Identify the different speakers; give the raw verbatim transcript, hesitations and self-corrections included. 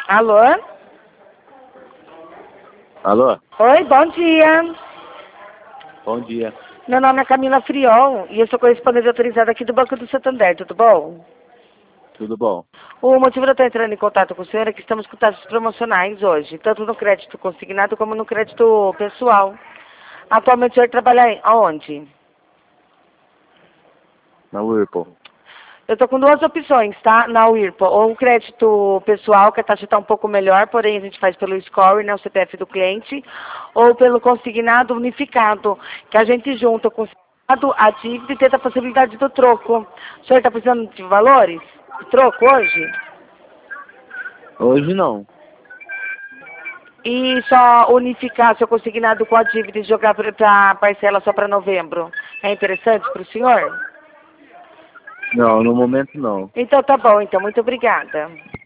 Speaker 1: Alô?
Speaker 2: Alô?
Speaker 1: Oi, bom dia.
Speaker 2: Bom dia.
Speaker 1: Meu nome é Camila Friol e eu sou correspondente autorizada aqui do Banco do Santander, tudo bom?
Speaker 2: Tudo bom?
Speaker 1: O motivo de eu estar entrando em contato com o senhor é que estamos com taxas promocionais hoje, tanto no crédito consignado como no crédito pessoal. Atualmente o senhor trabalha aonde?
Speaker 2: Na Whirlpool.
Speaker 1: Eu estou com duas opções, tá? Na Whirlpool, ou o crédito pessoal, que a taxa está um pouco melhor, porém a gente faz pelo score, né, o C P F do cliente, ou pelo consignado unificado, que a gente junta o consignado, a dívida e tenta a possibilidade do troco. O senhor está precisando de valores? De troco hoje?
Speaker 2: Hoje não.
Speaker 1: E só unificar seu consignado com a dívida e jogar para a parcela só para novembro. É interessante para o senhor?
Speaker 2: Não, no momento não.
Speaker 1: Então tá bom, então. Muito obrigada.